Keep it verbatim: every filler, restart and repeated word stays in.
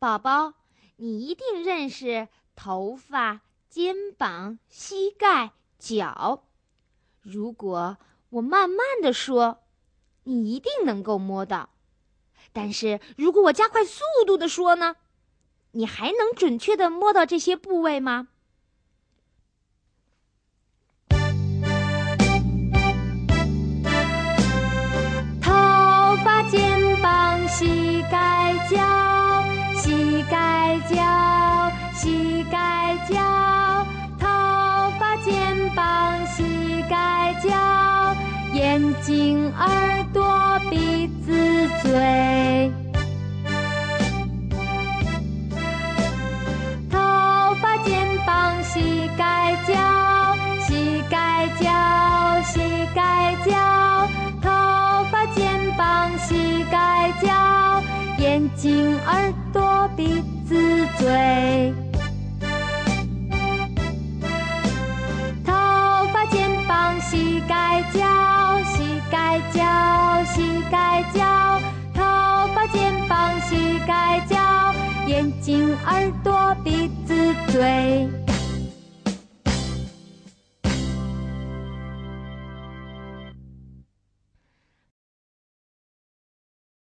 宝宝，你一定认识头发、肩膀、膝盖、脚。如果我慢慢地说，你一定能够摸到。但是如果我加快速度地说呢，你还能准确地摸到这些部位吗？头发、肩膀、膝盖、脚，膝盖、脚，膝盖、脚，头发、肩膀、膝盖、脚，眼睛、耳朵、鼻子、嘴。头发、肩膀、膝盖、脚，膝盖、脚，膝盖、脚，头发、肩膀、膝盖、脚，眼睛、耳朵、鼻子、嘴。头发、肩膀、膝盖、脚，膝盖、脚，膝盖、脚，头发、肩膀、膝盖、脚，眼睛、耳朵、鼻子、嘴。